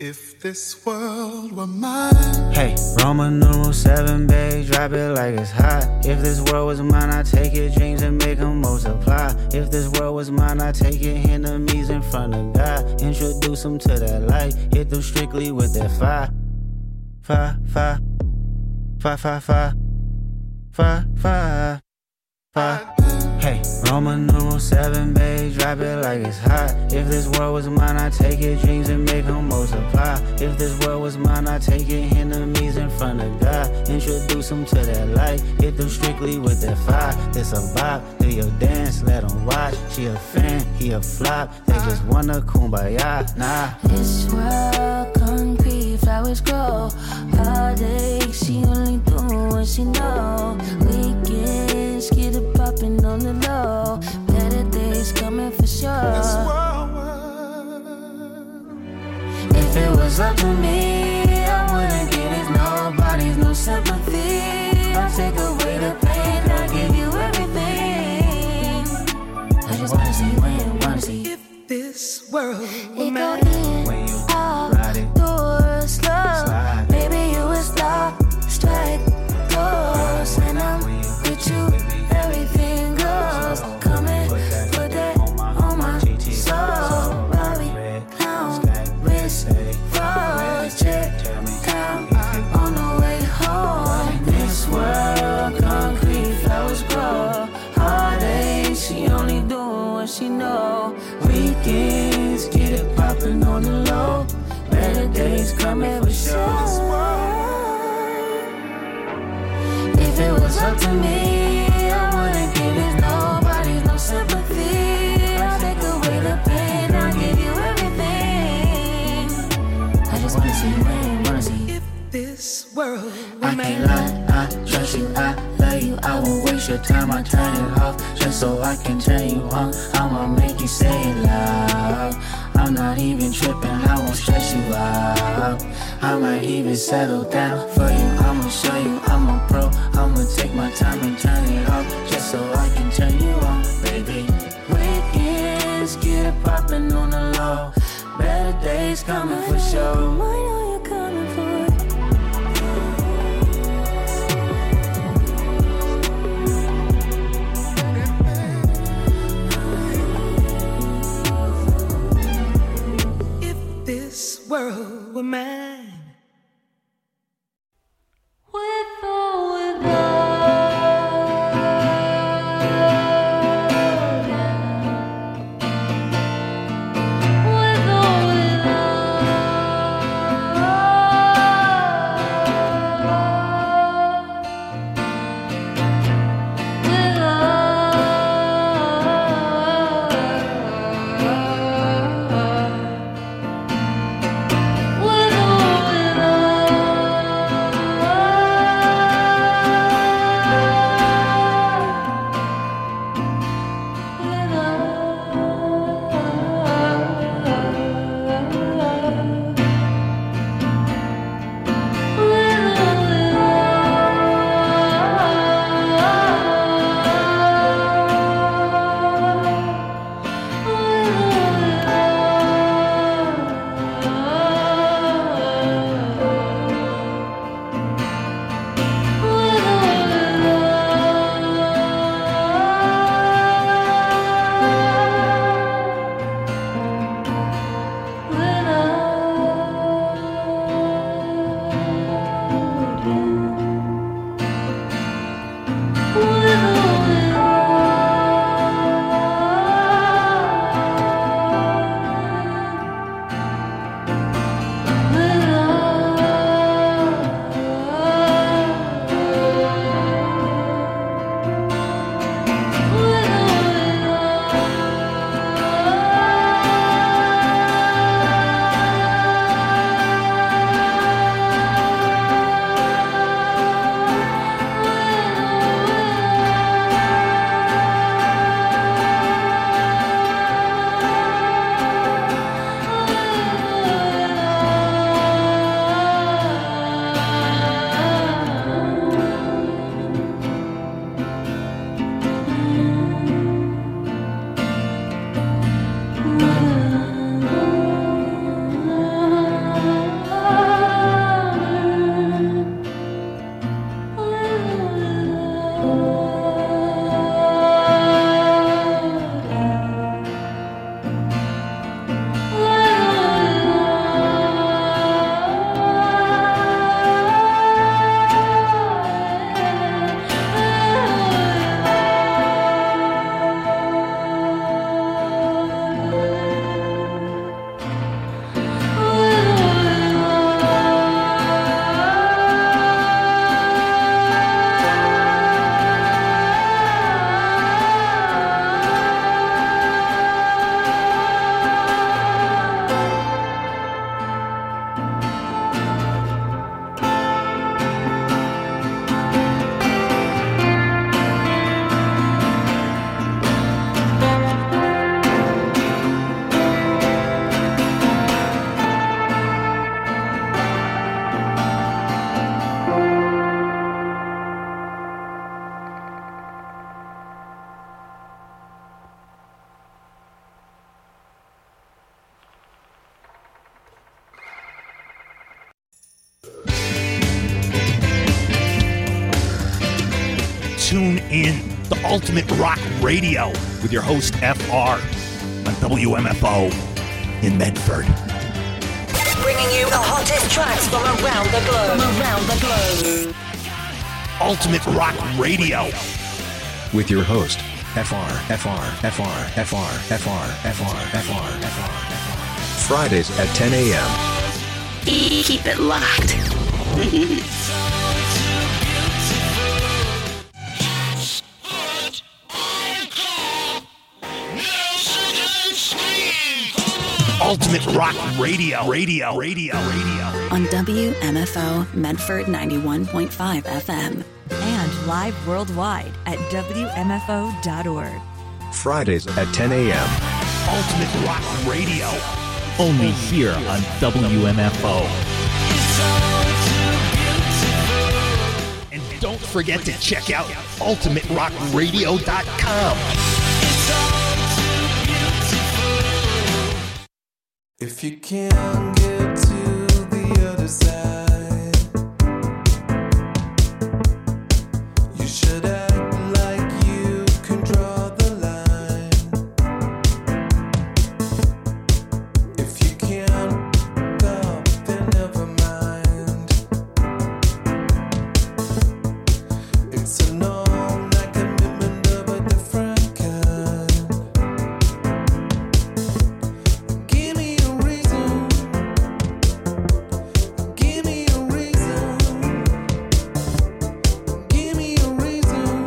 If this world were mine. Hey, Roman numeral 7, babe, drop it like it's hot. If this world was mine, I'd take your dreams and make them multiply. If this world was mine, I'd take your enemies in front of God. Introduce them to that light, hit them strictly with that fire. Fire, fire, fire, fire, fire, fire, fire, fire. Hey, Roman numeral 7, babe, drop it like it's hot. If this world was mine, I'd take your dreams and make them multiply. If this world was mine, I'd take your enemies in front of God. Introduce them to that light, hit them strictly with that fire. This a vibe, do your dance, let them watch. She a fan, he a flop, they just wanna kumbaya, nah. This world concrete, flowers grow. Heartache, she only doing what she know. Weekends, get it poppin' on the low. Better days coming for sure. If it was up to me, I wouldn't give it nobody's no sympathy. I'll take away the pain, I'll give you everything. I just wanna see when, wanna see If this world were it go mine. in, When you out, ride it, do it slow. slide. Maybe you would stop, strike, goes. When I'm with you, everything goes. Come and put that on my soul. Robbie, clown, wrist, froze, check, down on the way home. This world, concrete, flowers grow. Heartache, she only doing what she know. Weekends, get it poppin' on the low. Better days coming for sure. If it was up to me, I wouldn't give it nobody's no sympathy. I'll take away the pain, I'll give you everything. I just wanna see when, wanna see. If this world were I mine. can't lie, I trust you, I love you. I won't waste your time, I turn it off just so I can turn you on. I'ma make you say it loud. I'm not even tripping, I won't stress you out. I might even settle down for you. I'ma show you I'm a pro. I'ma take my time and turn it off just so I can turn you on, baby. Weekends, get it poppin' on the low. Better days coming for sure. I know you're coming for it. If this world were mine. With or without. With or without. tune in to Ultimate Rock Radio with your host, FR, on WMFO in Medford. Bringing you the hottest tracks from around the globe. Ultimate Rock Radio. With your host, FR. Fridays at 10 a.m. Keep it locked. Ultimate Rock Radio. On WMFO Medford 91.5 FM. And live worldwide at WMFO.org. Fridays at 10 a.m. Ultimate Rock Radio. Only here on WMFO. And don't forget to check out UltimateRockRadio.com. If you can't get to the other side, you should act like you can draw the line. If you can't go, then never mind. It's a long night commitment of a different kind. Give me a reason. Give me a reason. Give me a reason.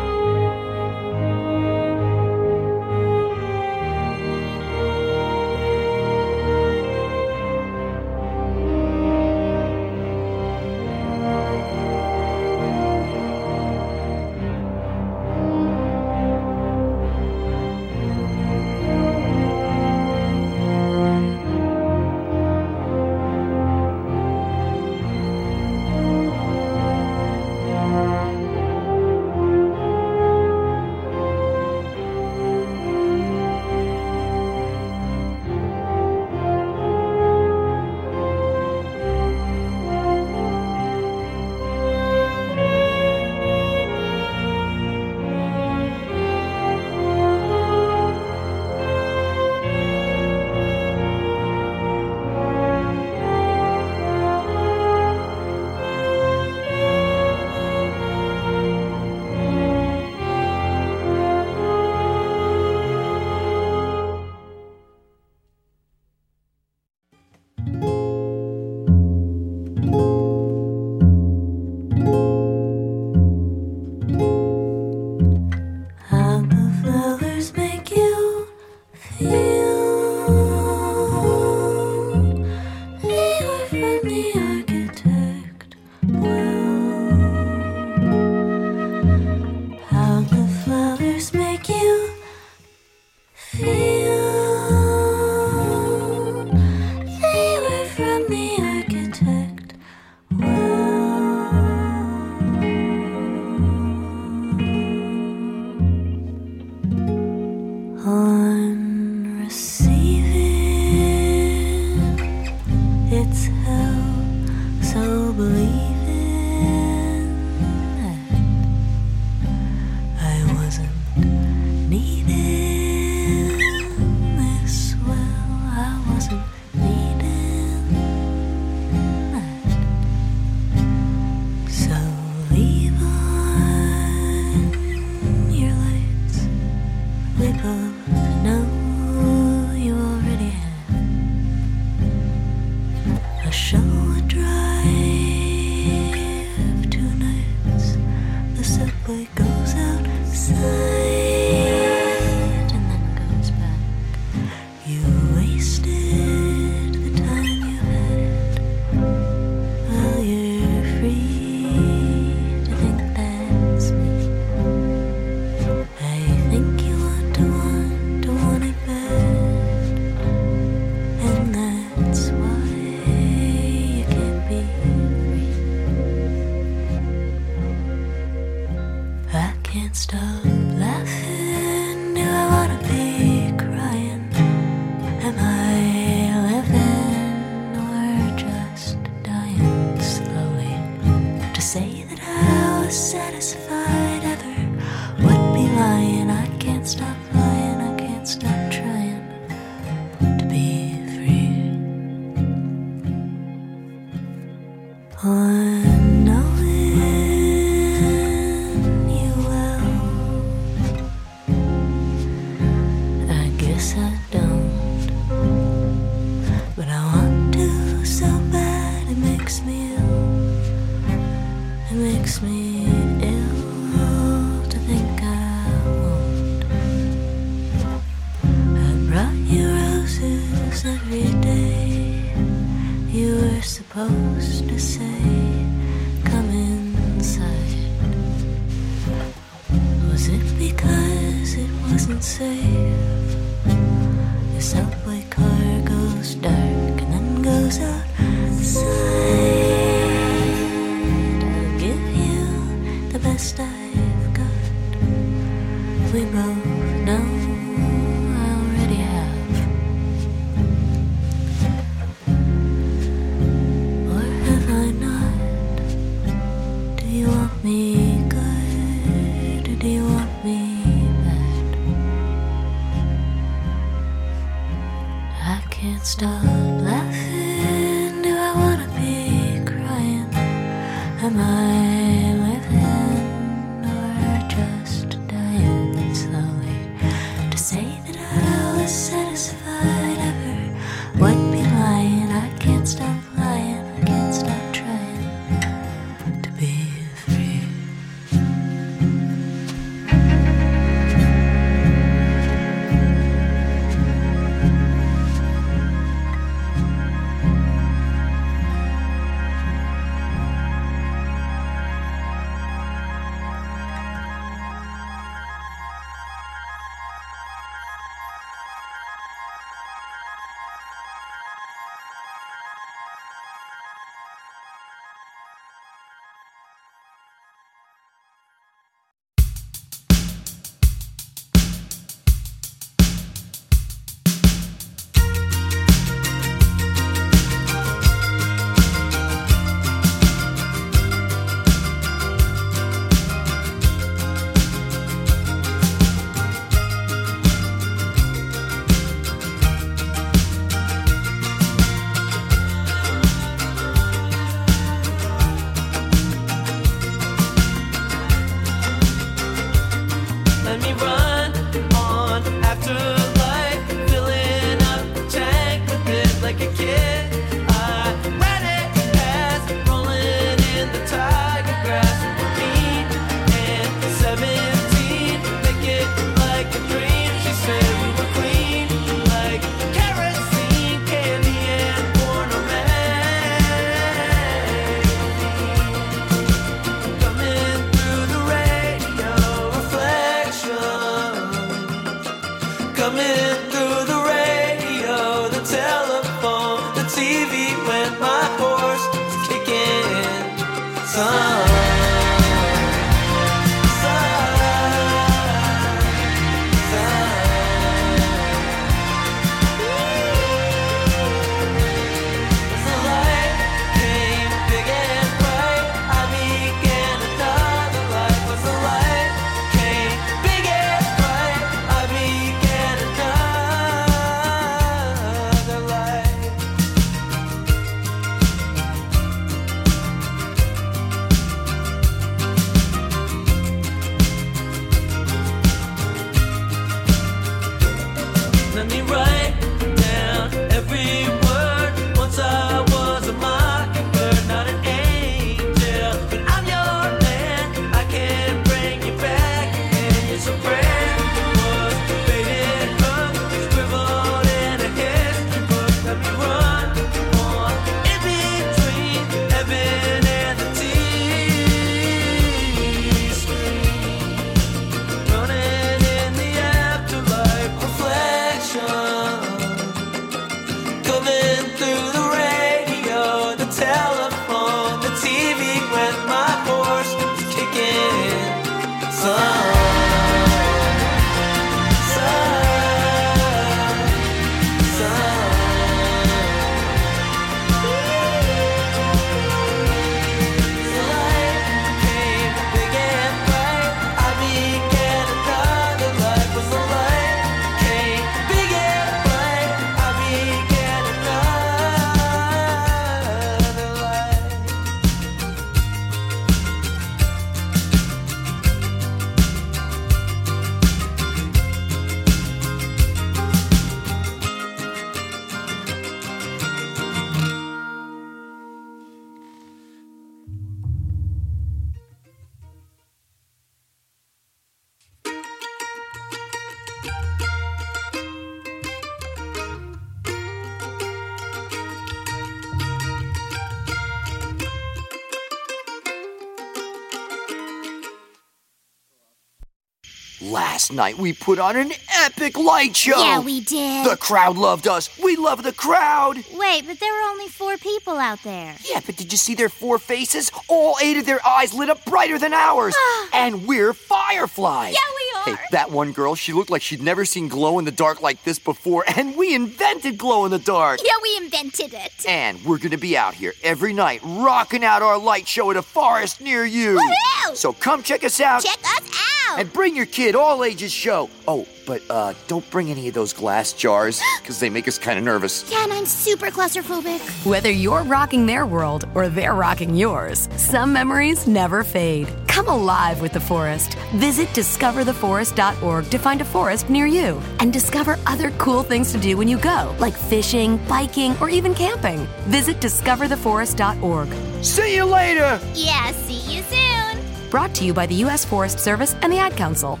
Last night we put on an epic light show. Yeah, we did. The crowd loved us. We love the crowd. Wait, but there were only 4 people out there. Yeah, but did you see their 4 faces? All 8 of their eyes lit up brighter than ours. And we're fireflies. Yeah, we are. Hey, that one girl, she looked like she'd never seen glow-in-the-dark like this before, and we invented glow-in-the-dark. Yeah, we invented it. And we're gonna be out here every night, rocking out our light show at a forest near you. Woohoo! So come check us out. Check us out. And bring your kid, all ages show. Oh, but don't bring any of those glass jars, because they make us kind of nervous. Yeah, and I'm super claustrophobic. Whether you're rocking their world or they're rocking yours, some memories never fade. Come alive with the forest. Visit discovertheforest.org to find a forest near you. And discover other cool things to do when you go, like fishing, biking, or even camping. Visit discovertheforest.org. See you later! Yeah, see you soon. Brought to you by the U.S. Forest Service and the Ad Council.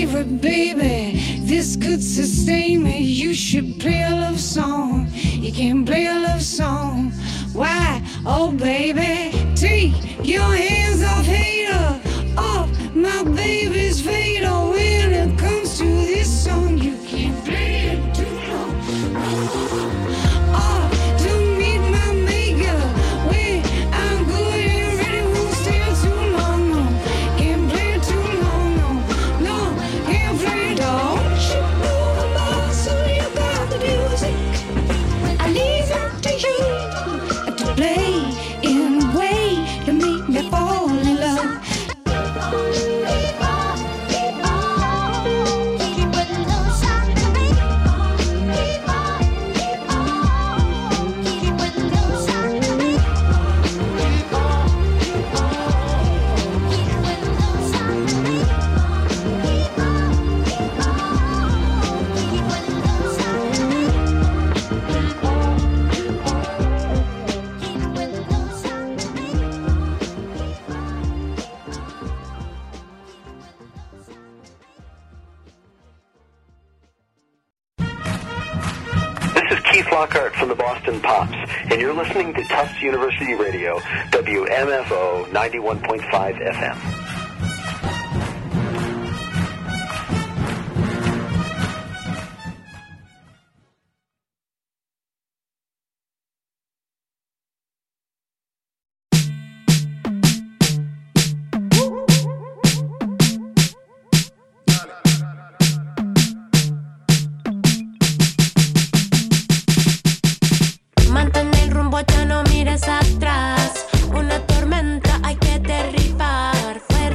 favorite, baby. This could sustain me. You should play a love song. You can't play a love song. Why? Oh, baby, take your hands off hater, off my baby's fader. When it comes to this song, you can't play it too long. Oh, to meet my maker, when I'm good and ready, won't stay too long. No, can't play it too long. No, no, can't play it all. You know the boss, so you got the music. I leave it to you to play in a way to make me fall in love. Keith Lockhart from the Boston Pops, and you're listening to Tufts University Radio, WMFO 91.5 FM. Ya no mires atrás, una tormenta hay que derribar. Fuera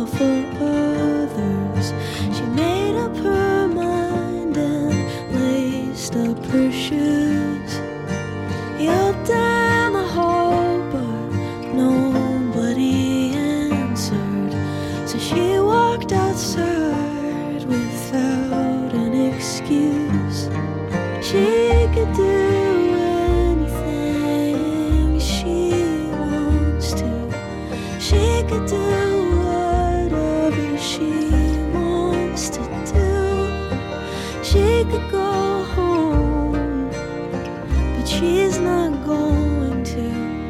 all for others. She made up her mind and laced up her shoes. Yelled down the hall, but nobody answered. So she walked outside without an excuse. She could do anything she wants to. She could do whatever she wants to do. She could go home, but she's not going to.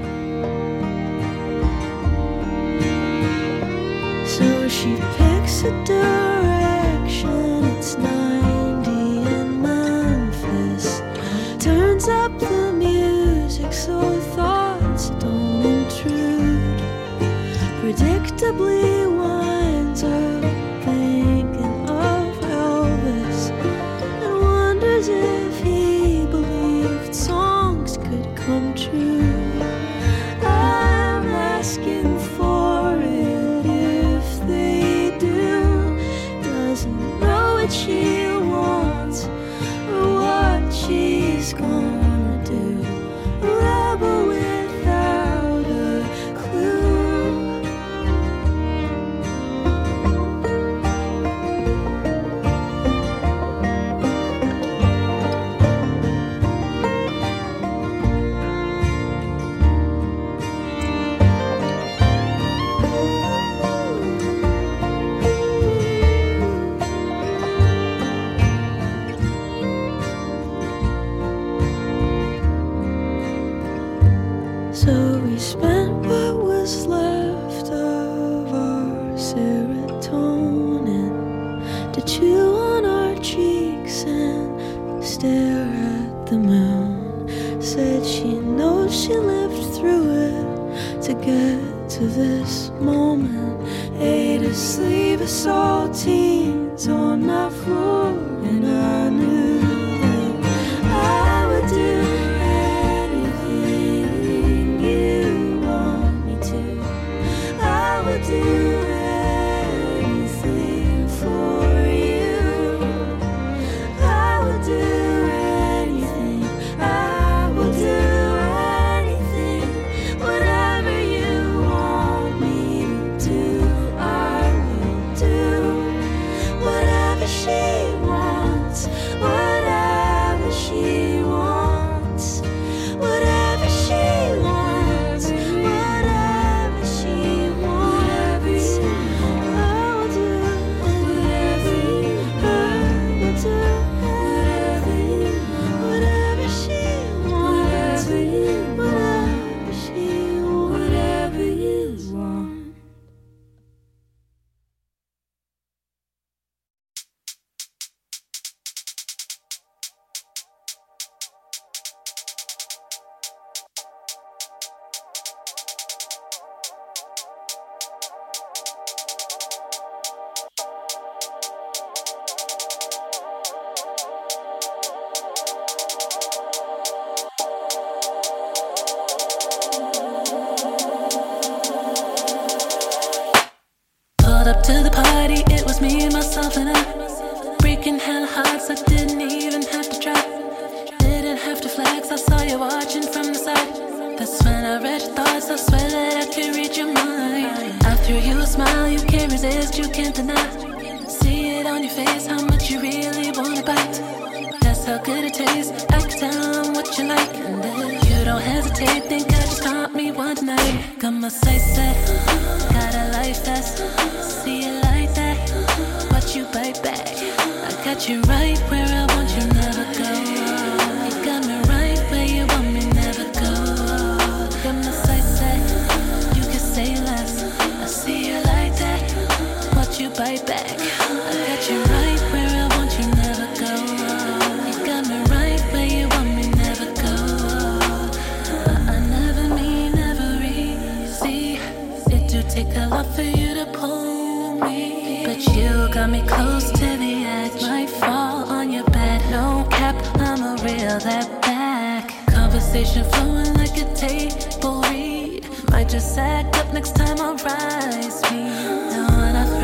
So she picks a direction. It's 90 in Memphis. Turns up the music so thoughts don't intrude. Predictably winds up thinking of Elvis and wonders if he believed songs could come true. I'm asking for it if they do. Doesn't know what she wants or what she's gonna do. A rebel without a clue. So we spent what was left of our serotonin to chew on our cheeks and stare at the moon. Said she knows she lived through it to get to this moment. Ate a sleeve of saltines on my floor, and I knew that I would do anything you want me to. I would do anything for you. I would do anything. I will do anything. Whatever you want me to do, I will do. Whatever she wants, whatever she wants, whatever she wants, whatever she wants. I will do whatever whatever she wants, whatever she wants, whatever you want. Pulled up to the party, it was me and myself and I. Breaking hella hearts, I didn't even have to try. Didn't have to flex, I saw you watching from the side. That's when I read your thoughts, I swear that I could read your mind. I threw you a smile, you can't resist, you can't deny. See it on your face, how much you really wanna bite. That's how good it tastes, I can tell what you like. And if you don't hesitate, think I just caught me one night. Got my sights set, got a life that's, see it like that, watch you bite back. I got you right where I want you, never go. You got me right where you want me, never go. Got my sights set, you can say less. I see you like that, watch you bite back. I got you right where I want you, never go. You got me right where you want me, never go. I never mean never easy. It do take a lot for you to pull me, but you got me close to the edge. Might fall on your bed, no cap, I'ma reel that back. Conversation flowing like a table read. Might just act up next time I rise me. And when I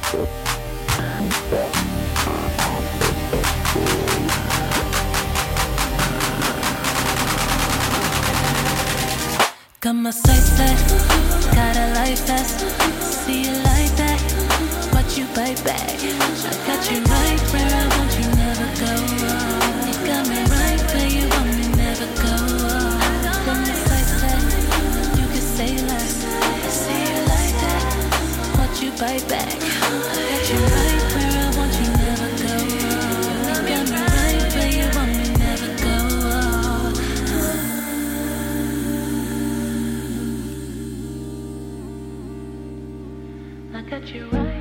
Got my sights set, got a life vest. See you like that, watch you bite back. I got you right where I want you, never go wrong. You got me right where you want me, never go wrong. Got my sights set, you can say less. See you like that, watch you bite back. I got you right where I want you, never go wrong. You got me right where you want me, never go wrong. I got you right.